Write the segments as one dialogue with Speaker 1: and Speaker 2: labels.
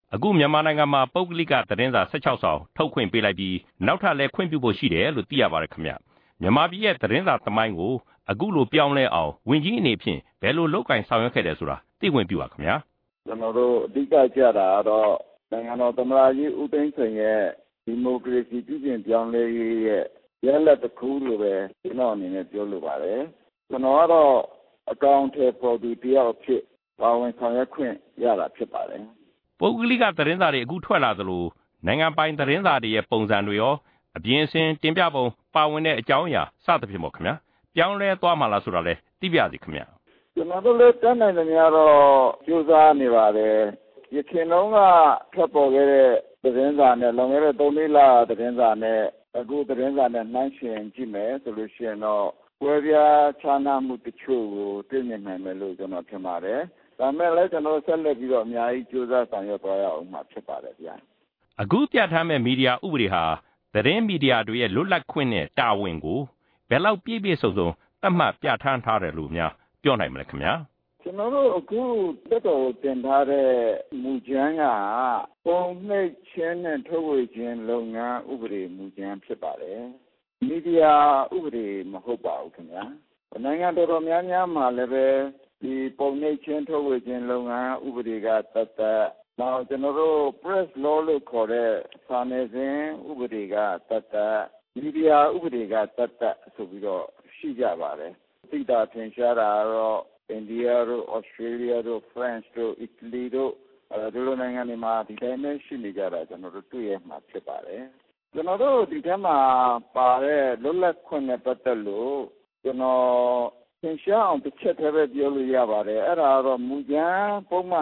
Speaker 1: အခုမြန်မာနိုင်ငံမှာပုဂ္ဂလိကသတင်းစာ16ဆောင်ထုတ်ခွင့်ပေးလိုက်ပြီးနောက်ထပ်လည်းခွင့်ပြုဖို့ရှိတယ်လို့သိရပါတယ်ခင်ဗျမြန်မာပြည်ရဲ့သတင်းစာသမိုင်းကိုအခုလိုပြောင်းလဲအောင်ဝန်ကြီးအနေဖြင့်ဘယ်လိုလုပ်ကိုင်ဆောင်ရွက်ခဲ့တယ်ဆိုတာသိဝင်ပြပါခင်ဗျာ
Speaker 2: ကျွန်တော်တို့အဓိကကြတာတော့နိုင်ငံတော်သမ္မတကြီးဦးသိန်းစိန်ရဲ့ဒီမိုကရေစီပြည်ပြင်ပြောင်းလဲရေးရဲ့ရလဒ်တစ်ခုလို့ပဲကျွန်တော်အနေနဲ့ပြောလိုပါတယ်ကျွန်တော်ကတော့အကောင့်ထဲပေါ်သူတယောက်ဖြစ်ပါဝင်ဆောင်ရွက်ခွင့်ရတာဖြစ်ပါတယ်
Speaker 1: ပုဂ္ဂလိကသတင်းစာတွေအခုထွက်လာသလိုနိုင်ငံပိုင်သတင်းစာတွေရဲ့ပုံစံတွေရောအပြင်အဆင်တင်ပြပုံပါဝင်တဲ့အကြောင်းအရာစသဖြင့်ပေါ့ခင်ဗျာပြောင်းလဲသွားမှာလားဆိုတာလဲသိပြစီခင်ဗျာ
Speaker 2: ကျွန်တော်တို့လည်းတန်းနိုင်တယ်များတော့ကြိုးစားနေပါတယ်ရခင်လုံးကထပ်ပေါ်ခဲ့တဲ့သတင်းစာနဲ့လွန်ခဲ့တဲ့3-4လသတင်းစာနဲ့အခုသတင်းစာနဲ့နှိုင်းယှဉ်ကြည့်မယ်ဆိုလို့ရှိရင်တော့ကွဲပြားခြားနားမှုတချို့ကိုသိမြင်နိုင်မယ်လို့ကျွန်တော်ထင်ပါတယ်ဒါမဲ့လည်းကျွန်တော်ဆက်လက်ပြီးတော့အများကြီးကြိုးစားဆောင်ရွက်သွားရအောင်မှာဖြစ်ပါတယ်ဗျာ
Speaker 1: အခုပြဋ္ဌာန်းမဲ့မီဒီယာဥပဒေဟာသတင်းမီဒီယာတွေရဲ့လွတ်လပ်ခွင့်နဲ့တာဝန်ကိုဘယ်လောက်ပြည့်ပြည့်စုံစုံသတ်မှတ်ပြဋ္ဌာန်းထားတယ်လို့များပြောနိုင်မလဲခင်ဗျာ
Speaker 2: ကျွန်တော်တို့အခုတက်တော်တင်ထားတဲ့မူကြမ်းကပုံနှိပ်ခြင်းနဲ့ထုတ်ဝေခြင်းလုပ်ငန်းဥပဒေမူကြမ်းဖြစ်ပါတယ်မီဒီယာဥပဒေမဟုတ်ပါဘူးခင်ဗျာနိုင်ငံတော်တော်များများမှာလည်းပဲဒီပုံနှိပ်ခြင်းထုတ်ဝေခြင်းလုပ်ငန်းဥပဒေကတတ်နောက်ကျွန်တော်တို့ press law လို့ခေါ်တဲ့စာနယ်ဇင်းဥပဒေကတတ်မီဒီယာဥပဒေကတတ်ဆိုပြီးတော့ရှိကြပါတယ်သိတာထင်ရှားတာတော့အိန္ဒိယတို့ဩစတြေးလျတို့ဖရန့်တို့အီတလီတို့ဒီလိုနိုင်ငံတွေမှာဒီတိုင်းပဲရှိနေကြတာကျွန်တော်တို့တွေ့ရမှာဖြစ်ပါတယ်ကျွန်တော်တို့ဒီထဲမှာပါတဲ့လွတ်လပ်ခွင့်နဲ့ပတ်သက်လို့ကျွန်တော်သင်ရှားအောင်တစ်ချက်တည်းပဲပြောလို့ရပါတယ်အဲ့ဒါတော့မူကြမ်းပုံမှန်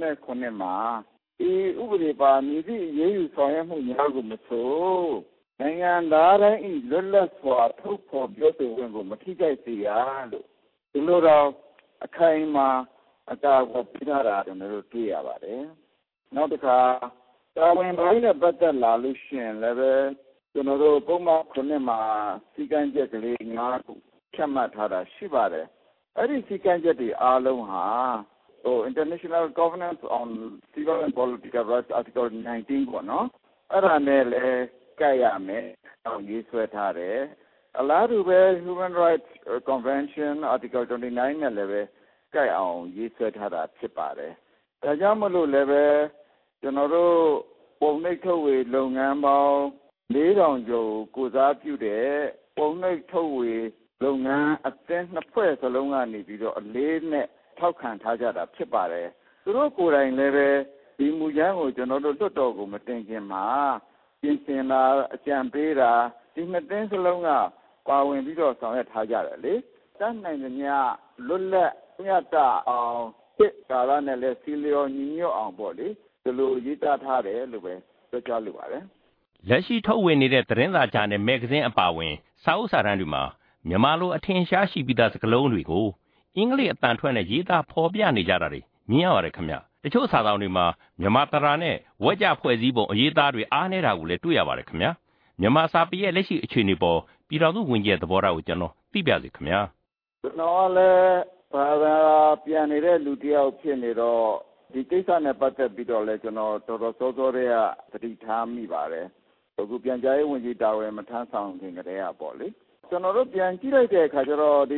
Speaker 2: 29မှာဒီဥပဒေပါမည်သည့်အရေးယူဆောင်ရွက်မှုများကိုမဆိုနိုင်ငံသားတိုင်းဤလွတ်လပ်စွာထုတ်ဖော်ပြောဆိုခွင့်ကိုမထိခိုက်စေရလို့ဒီလိုတော့အခိုင်အမာအတားအဆီးပေးထားတာကျွန်တော်တို့တွေ့ရပါတယ်နောက်တစ်ခါတာဝန်ပိုင်းနဲ့ပတ်သက်လာလို့ရှိရင်လည်းပဲကျွန်တော်တို့ပုံမှန်9မှာစီကံချက်ကလေး9ခုချမှတ်ထားတာရှိပါတယ်အဲ့ဒီစီကံချက်တွေအားလုံးဟာInternational Covenant on Civil and Political Rights Article 19ပေါ့နော်အဲ့ဒါနဲ့လည်းကြိုက်ရမယ်အောင်ရေးဆွဲထားတယ်အလားတူပဲ Human Rights Convention Article 29နဲ့လည်းပဲကြိုက်အောင်ရေးဆွဲထားတာဖြစ်ပါတယ်ဒါကြောင့်မလို့လည်းပဲကျွန်တော်တို့ပုံနှိပ်ထုတ်ဝေလုပ်ငန်းပေါင်း4000ကျော်ကိုစားပြုတဲ့ပုံနှိပ်ထုတ်ဝေလုပ်ငန်းအသင်းနှစ်ဖွဲ့စလုံးကနေပြီးတော့အလေးနဲ့ထောက်ခံထားကြတာဖြစ်ပါတယ်သူတို့ကိုယ်တိုင်လည်းပဲဒီမူကြမ်းကိုကျွန်တော်တို့လွတ်တော်ကိုမတင်ခင်မှာပြင်ဆင်လာအကြံပေးတာဒီနှစ်သိန်းစလုံးကပါဝင်ပြီးတော့ဆောင်ရွက်ထားကြတယ်လေတန်းနိုင်သမျှလွတ်လပ်မြတ်တာအောင်ဖြစ်ကာလနဲ့လည်းစီလျော်ညီညွတ်အောင်ပေါ့လေဒီလိုရေးသားထားတယ်လို့ပဲပြောကြားလိုပါတယ်
Speaker 1: လက်ရှိထုတ်ဝေနေတဲ့သတင်းစာဂျာနယ်မဂ္ဂဇင်းအပါအဝင်စာအုပ်စာတမ်းတွေမှာမြန်မာလိုအထင်ရှားရှိပြီးသားစကားလုံးတွေကိုအင်္ဂလိပ်အတန်ထွက်နဲ့ရေးသားဖော်ပြနေကြတာတွေမြင်ရပါတယ်ခင်ဗျတချို့စာဆောင်တွေမှာမြန်မာတရာနဲ့ဝက်ကြဖွဲ့စည်းပုံအရေးသားတွေအားနေတာကိုလည်းတွေ့ရပါတယ်ခင်ဗျမြန်မာစာပေရဲ့လက်ရှိအခြေအနေပေါ်ပြည်တော်စုဝင်ကြီးရဲ့သဘောထားကိုကျွန်တော်သိပြစေခင်ဗျ
Speaker 2: ကျွန်တော်လည်းဘာသာပြန်နေတဲ့လူတစ်ယောက်ဖြစ်နေတော့ဒီကိစ္စနဲ့ပတ်သက်ပြီးတော့လည်းကျွန်တော်တော်တော်စောစောတည်းကသတိထားမိပါတယ်အခုပြန်ကြားရေးဝန်ကြီးတာဝန်မထမ်းဆောင်ခင်ကတည်းကပေါ့လေကျွန်တော်တို့ပြန်ကြည့်လိုက်တဲ့အခါကျတော့ဒီ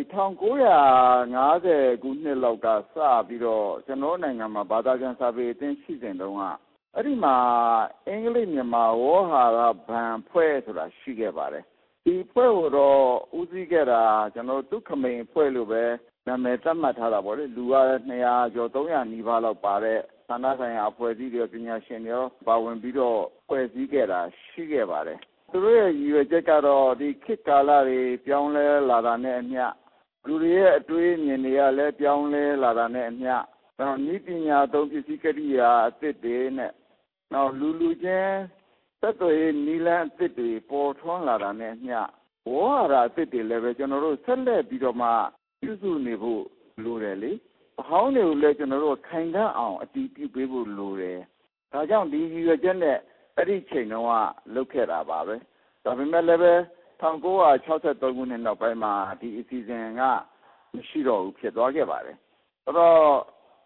Speaker 2: 1950ခုနှစ်လောက်ကစပြီးတော့ကျွန်တော်နိုင်ငံမှာဘာသာပြန်စာပေအသင်းရှိစဉ်တုန်းကအဲ့ဒီမှာအင်္ဂလိပ်မြန်မာဝေါ်ဟာရဘဏ်ဖွဲ့ဆိုတာရှိခဲ့ပါတယ်ဒီဖွဲ့ကိုတော့ဦးစီးခဲ့တာကျွန်တော်ဒုက္ခမိန်ဖွဲ့လို့ပဲနာမည်သတ်မှတ်ထားတာပေါ့လေလူက200ကျော်300နီးပါးလောက်ပါတဲ့ဌာနဆိုင်ရာအဖွဲ့အစည်းတွေပညာရှင်တွေပါဝင်ပြီးတော့ဖွဲ့စည်းခဲ့တာရှိခဲ့ပါတယ်သူတို့ရဲ့ရည်ရွယ်ချက်ကတော့ဒီခေတ်ကာလတွေပြောင်းလဲလာတာနဲ့အမျှလူတွေရဲ့အတွေးအမြင်တွေကလည်းပြောင်းလဲလာတာနဲ့အမျှနောက်နည်းပညာသုံးပစ္စည်းကိရိယာအသစ်တွေနဲ့နောက်လူချင်းသက်သွေးနီလန်းအသစ်တွေပေါ်ထွန်းလာတာနဲ့အမျှဝေါ်ဟာရအသစ်တွေလည်းပဲကျွန်တော်တို့ဆက်လက်ပြီးတော့မှပြုစုနေဖို့လိုတယ်လေအဟောင်းတွေကိုလည်းကျွန်တော်တို့ခိုင်ခံ့အောင်အတည်ပြုပေးဖို့လိုတယ်ဒါကြောင့်ဒီရည်ရွယ်ချက်နဲ့အဲ့ဒီချိန်တုန်းကလုပ်ခဲ့တာပါပဲဒါပေမဲ့လည်းပဲ1963ခုနှစ်နောက်ပိုင်းမှာဒီအစီအစဉ်ကမရှိတော့ဘူးဖြစ်သွားခဲ့ပါတယ်အဲ့တော့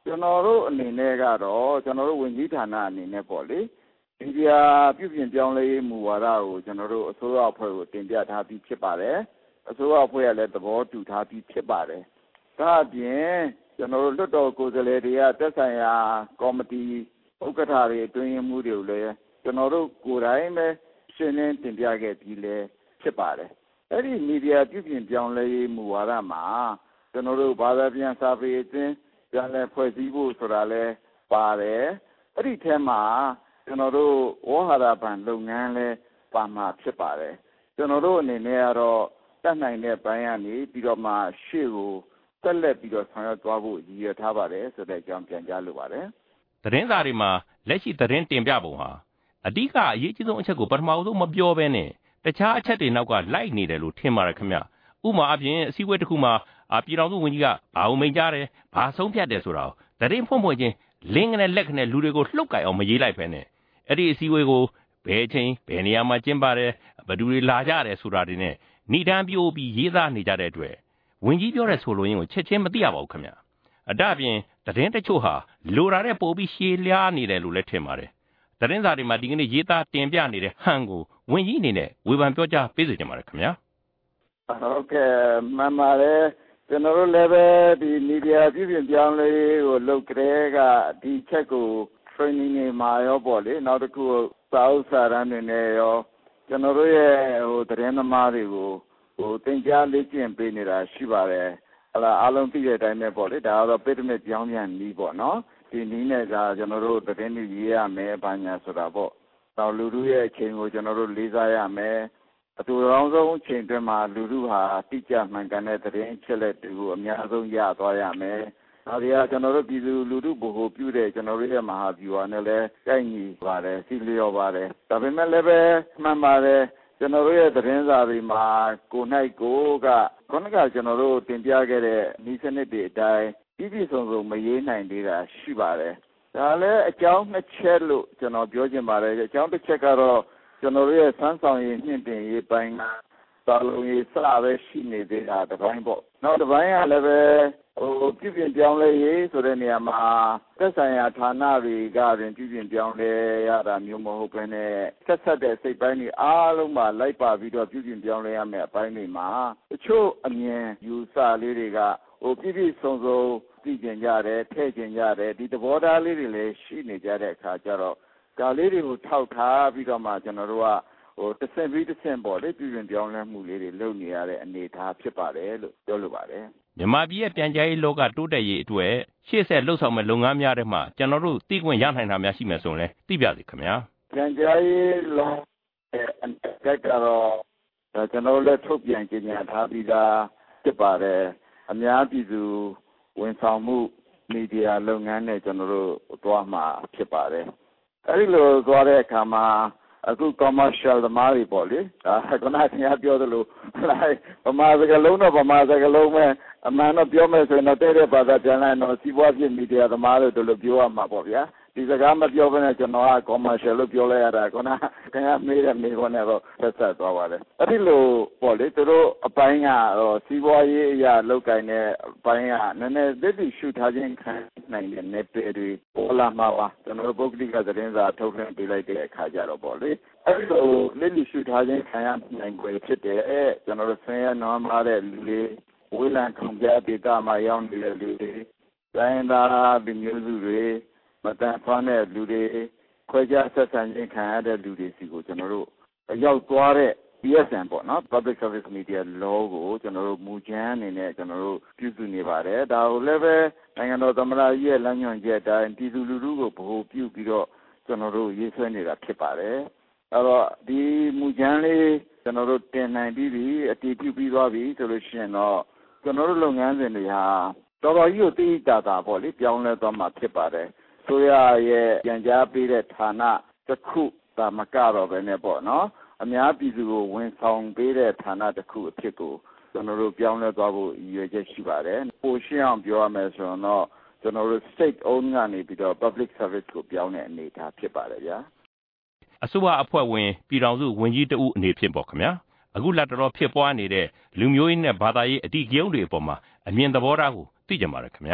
Speaker 2: ကျွန်တော်တို့အနေနဲ့ကတော့ကျွန်တော်တို့ဝန်ကြီးဌာနအနေနဲ့ပေါ့လေမီဒီယာပြုပြင်ပြောင်းလဲရေးမူဝါဒကိုကျွန်တော်တို့အစိုးရအဖွဲ့ကိုတင်ပြထားပြီးဖြစ်ပါတယ်အစိုးရအဖွဲ့ကလည်းသဘောတူထားပြီးဖြစ်ပါတယ်ဒါအပြင်ကျွန်တော်တို့လွှတ်တော်ကိုယ်စားလှယ်တွေကသက်ဆိုင်ရာကော်မတီဥက္ကဋ္ဌတွေအတွင်းမှုတွေကိုလည်းကျွန်တော်တို့ကိုယ်တိုင်ပဲရှင်းလင်းတင်ပြခဲ့ပြီးလည်းဖြစ်ပါတယ်အဲ့ဒီမီဒီယာပြုပြင်ပြောင်းလဲရေးမူဝါဒမှာကျွန်တော်တို့ဘာသာပြန်စာပေအချင်းပြန်လည်ဖွဲ့စည်းဖို့ဆိုတာလဲပါတယ်အဲ့ဒီထဲမှာကျွန်တော်တို့ဝေါ်ဟာရပံလုပ်ငန်းလဲပါမှာဖြစ်ပါတယ်ကျွန်တော်တို့အနေနဲ့ကတော့တတ်နိုင်တဲ့ဘိုင်းကနေပြီးတော့မှရှေ့ကိုဆက်လက်ပြီးတော့ဆောင်ရွက်သွားဖို့ရည်ရွယ်ထားပါတယ်ဆိုတဲ့အကြောင်းပြန်ကြားလိုပါတယ်
Speaker 1: သတင်းစာတွေမှာလက်ရှိသတင်းတင်ပြပုံဟာအဓိကအရေးကြီးဆုံးအချက်ကိုပထမဆုံးမပြောဘဲနဲ့တခြားအချက်တွေနောက်ကလိုက်နေတယ်လို့ထင်ပါတယ်ခင်ဗျဥပမာအပြင်အစည်းအဝေးတစ်ခုမှာပြည်ထောင်စုဝန်ကြီးကဘာလို့မိန့်ကြားတယ်ဘာဆုံးဖြတ်တယ်ဆိုတာကိုသတင်းဖွင့်ဖွင့်ချင်းလင်းကနေလက်ကနေလူတွေကိုလှုပ်ကြိုက်အောင်မရေးလိုက်ဖ ೇನೆ အဲ့ဒီအစည်းအဝေးကိုဘယ်ချိန်ဘယ်နေရာမှာကျင်းပတယ်ဘယ်သူတွေလာကြတယ်ဆိုတာတွေနဲ့ဏ္ဍန်ပြိုပြီးရေးသားနေကြတဲ့အတွက်ဝန်ကြီးပြောတဲ့ဆိုလိုရင်းကိုချက်ချင်းမသိရပါဘူးခင်ဗျအတအပြင်သတင်းတချို့ဟာလိုတာတဲ့ပို့ပြီးရှည်လျားနေတယ်လို့လည်းထင်ပါတယ်သတင်းစာတွေမှာဒီကနေ့ရေးသားတင်ပြနေတဲ့ဟန်ကိုဝန်ကြီးအနေနဲ့ဝေဖန်ပြောကြားပေးစေချင်ပါတယ်ခင်ဗျာ
Speaker 2: ဟုတ်ကဲ့မှန်ပါတယ်ကျွန်တော်တို့လည်းပဲဒီမီဒီယာပြုပြင်ပြောင်းလဲကိုလုပ်ကြတဲ့ကဒီချက်ကို training တွေမှာရောပေါ့လေနောက်တစ်ခုစာအုပ်စာတမ်းတွေနဲ့ရောကျွန်တော်တို့ရဲ့သတင်းသမားတွေကိုသင်ကြားလေ့ကျင့်ပေးနေတာရှိပါတယ်အားလုံးသိတဲ့အတိုင်းပဲပေါ့လေဒါကတော့ပိဋကမဲ့ပြောင်းပြန်နီးပေါ့နော်ဒီနီးနဲ့ကကျွန်တော်တို့သတင်းတွေရေးရမယ်ဘာညာဆိုတာပေါ့နောက်လူထုရဲ့အချိန်ကိုကျွန်တော်တို့လေးစားရမယ်အတူတော်ဆုံးအချိန်တွင်မှာလူထုဟာတိကျမှန်ကန်တဲ့သတင်းချက်လက်တွေကိုအများဆုံးရသွားရမယ်ဒါတွေကကျွန်တော်တို့ပြည်သူလူထုဗဟိုပြုတဲ့ကျွန်တော်တို့ရဲ့မဟာဗျူဟာနဲ့လည်းကိုက်ညီပါတယ်စီလျော်ပါတယ်ဒါပေမဲ့လည်းပဲမှန်ပါတယ်ကျွန်တော်တို့ရဲ့သတင်းစာတွေမှာကို၌ကိုကခုနကကျွန်တော်တို့တင်ပြခဲ့တဲ့ဤစနစ်တွေအတိုင်းပြည်စုံစုံမရေးနိုင်သေးတာရှိပါတယ်ဒါလည်းအကြောင်းနှစ်ချက်လို့ကျွန်တော်ပြောချင်ပါတယ်အကြောင်းတစ်ချက်ကတော့ကျွန်တော်တို့ရဲ့စမ်းဆောင်ရည်မြင့်တင်ရေးပိုင်းကစာလုံးရေးစပဲရှိနေသေးတာတစ်ပိုင်းပေါ့နောက်တစ်ပိုင်းကလည်းပဲပြုပြင်ပြောင်းလဲရေးဆိုတဲ့နေရာမှာသက်ဆိုင်ရာဌာနတွေကတွင်ပြုပြင်ပြောင်းလဲရတာမျိုးမဟုတ်ဘဲနဲ့ဆက်တဲ့စိတ်ပိုင်းတွေအားလုံးမှာလိုက်ပါပြီးတော့ပြုပြင်ပြောင်းလဲရမယ့်အပိုင်းတွေမှာတချို့အမြင်ယူဆလေးတွေကပြည့်စုံစုံသိကျင်ကြတယ်ထည့်ကျင်ကြတယ်ဒီသဘောထားလေးတွေလည်းရှိနေကြတဲ့အခါကျတော့ဒါလေးတွေကိုထောက်ထားပြီးတော့မှကျွန်တော်တို့ကတစ်ဆင့်ပြီးတစ်ဆင့်ပေါ့လေပြုပြင်ပြောင်းလဲမှုလေးတွေလုပ်နေရတဲ့အနေအထားဖြစ်ပါတယ်လို့ပြောလိုပါတယ်
Speaker 1: မြန်မာပြည်ရဲ့ပြန်ကြားရေးလောကတိုးတက်ရေးအတွက်ရှေ့ဆက်လှုပ်ဆောင်မဲ့လုပ်ငန်းများတွေမှာကျွန်တော်တို့သိခွင့်ရနိုင်တာများရှိမယ်ဆိုရင်သိပြစီခင်ဗျာ
Speaker 2: ပြန်ကြားရေးလောကအကက်ကတော့ကျွန်တော်လည်းထုတ်ပြန်ကြေညာထားပြီးသားဖြစ်ပါတယ်အများပြည်သူဝန်ဆောင်မှုမီဒီယာလုပ်ငန်းနဲ့ကျွန်တော်တို့သွားမှာဖြစ်ပါတယ်အဲဒီလိုသွားတဲ့အခါမှာအခု commercial သမားတွေပေါ့လေခုနကခင်ဗျားပြောသလိုဗမာစကားလုံးတော့ဗမာစကားလုံးပဲအမှန်တော့ပြောမယ်ဆိုရင်တော့တဲ့ဘာသာပြန်လိုက်တော့စီးပွားဖြစ်မီဒီယာသမားတို့လိုပြောရမှာပေါ့ဗျာဒီစကားမပြောဘဲနဲ့ကျွန်တော်က commercial လို့ပြောလိုက်ရတာခုနခင်ဗျားမေးတဲ့မေးခွန်းနဲ့တော့ဆက်သွားပါတယ်အဲဒီလိုပေါ့လေသူတို့အပိုင်းကတော့စီးပွားရေးအရာလောက်ကင်တဲ့အပိုင်းကနည်းနည်းသိသိရှုထားခြင်းခံနိုင်တဲ့နယ်ပယ်တွေပေါ်လာမှာပါကျွန်တော်တို့ပုဂ္ဂလိကသတင်းစာထုတ်လွှင့်ပေးလိုက်တဲ့အခါကျတော့ပေါ့လေအဲဒီလိုလက်လိရှုထားခြင်းခံရနိုင်ွယ်ဖြစ်တယ်ကျွန်တော်တို့ဆင်းရဲနွမ်းပါးတဲ့လူတွေဝေးလံခေါင်ကြားဒေသမှာရောက်နေတဲ့လူတွေတိုင်းသားလူမျိုးစုတွေမတန်ဆွမ်းတဲ့လူတွေခွဲခြားဆက်ဆံခြင်းခံရတဲ့လူတွေစီကိုကျွန်တော်တို့ရောက်သွားတဲ့ PSN ပေါ့နော် Public Service Media Law ကိုကျွန်တော်တို့မူကြမ်းအနေနဲ့ကျွန်တော်တို့ပြုစုနေပါတယ်ဒါကိုလည်းပဲနိုင်ငံတော်သမ္မတကြီးရဲ့လမ်းညွှန်ချက်အတိုင်းပြည်သူလူထုကိုဗဟိုပြုပြီးတော့ကျွန်တော်တို့ရေးဆွဲနေတာဖြစ်ပါတယ်အဲ့တော့ဒီမူကြမ်းလေးကျွန်တော်တို့တင်နိုင်ပြီးပြီအတည်ပြုပြီးသွားပြီဆိုလို့ရှိရင်တော့ကျွန်တော်တို့လုပ်ငန်းစဉ်တွေဟာတော်တော်ကြီးကိုသိတာပေါ့လေပြောင်းလဲသွားမှာဖြစ်ပါတယ်ဆိုရရဲ့ပြန်ကြားပေးတဲ့ဌာနတစ်ခုဒါမကတော့ပဲနဲ့ပေါ့နော်အများပြည်သူကိုဝန်ဆောင်ပေးတဲ့ဌာနတစ်ခုအဖြစ်ကိုကျွန်တော်တို့ပြောင်းလဲသွားဖို့ရည်ရွယ်ချက်ရှိပါတယ်ပိုရှင်းအောင်ပြောရမယ်ဆိုတော့ကျွန်တော်တို့ state owned ကနေပြီးတော့ public service ကိုပြောင်းတဲ့အနေအထားဖြစ်ပါတယ်ဗျာ
Speaker 1: အစိုးရအဖွဲ့ဝင်ပြည်ထောင်စုဝန်ကြီးတဦးအနေဖြင့်ပေါ့ခင်ဗျာအခုလက်တော်ဖြစ်ပွားနေတဲ့လူမျိုးရေးနဲ့ဘာသာရေးအဓိကရုဏ်းတွေအပေါ်မှာအမြင်သဘောထားကိုသိကြပါရခင်ဗျာ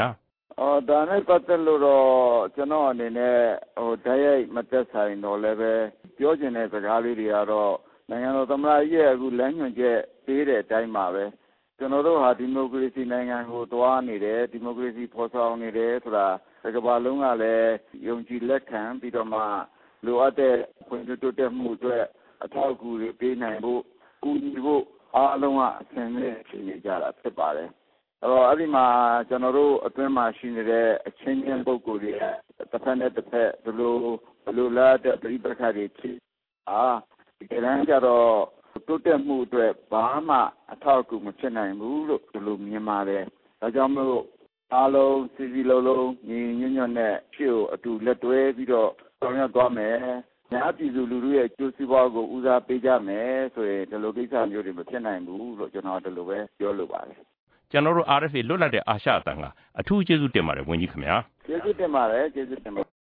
Speaker 2: ဒါနဲ့ပတ်သက်လို့တော့ကျွန်တော်အနေနဲ့ဓာတ်ရိုက်မသက်ဆိုင်တော့လည်းပဲပြောချင်တဲ့စကားလေးတွေကတော့နိုင်ငံတော်သမ္မတကြီးရဲ့အခုလမ်းညွှန်ချက်ပေးတဲ့အတိုင်းပါပဲကျွန်တော်တို့ဟာဒီမိုကရေစီနိုင်ငံကိုသွားနေတယ်ဒီမိုကရေစီဖော်ဆောင်နေတယ်ဆိုတာတစ်ကမ္ဘာလုံးကလည်းယုံကြည်လက်ခံပြီးတော့မှလိုအပ်တဲ့ဖွံ့ဖြိုးတိုးတက်မှုအတွက်အထောက်အကူတွေပေးနိုင်ဖို့ကူညီဖို့အားလုံးကအဆင်သင့်ဖြစ်နေကြတာဖြစ်ပါတယ်အဲ့ဒီမှာကျွန်တော်တို့အတွင်းမှာရှိနေတဲ့အချင်းချင်းပုဂ္ဂိုလ်တွေတစ်ဖက်နဲ့တစ်ဖက်ဘယ်လိုလားတဲ့ပြိပက္ခတွေဖြစ်ဒီကနေ့ကျတော့တိုးတက်မှုအတွက်ဘာမှအထောက်အကူမဖြစ်နိုင်ဘူးလို့ဒီလိုမြင်ပါတယ်ဒါကြောင့်မို့အားလုံးစီလုံးညီညွတ်နဲ့ရှေ့ကိုအတူလက်တွဲပြီးတော့ဆောင်ရွက်သွားမယ်ညာပြည်သူလူထုရဲ့ကျိုးစီးပွားကိုဦးစားပေးကြမယ်ဆိုရင်ဒီလိုကိစ္စမျိုးတွေမဖြစ်နိုင်ဘူးလို့ကျွန်တော်ဒီလိုပဲပြောလိုပါတယ်
Speaker 1: ကျွန်တော်တို့ RFA လွတ်လပ်တဲ့အာရှအသံကအထူးကျေးဇူးတင်ပါတယ်ဝန်ကြီးခင်ဗျာ
Speaker 2: ကျေးဇူးတင်ပါတယ်